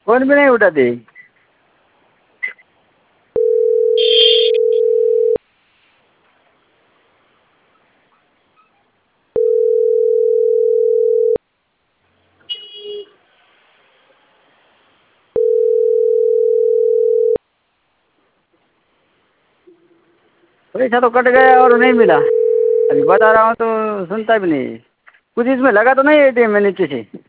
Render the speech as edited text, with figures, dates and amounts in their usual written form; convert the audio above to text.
Phone भी नहीं उठाती। पैसा तो कट गया और नहीं मिला। अभी बता रहा हूँ तो सुनता भी नहीं। कुछ इसमें लगा तो नहीं एटीएम में नीचे से?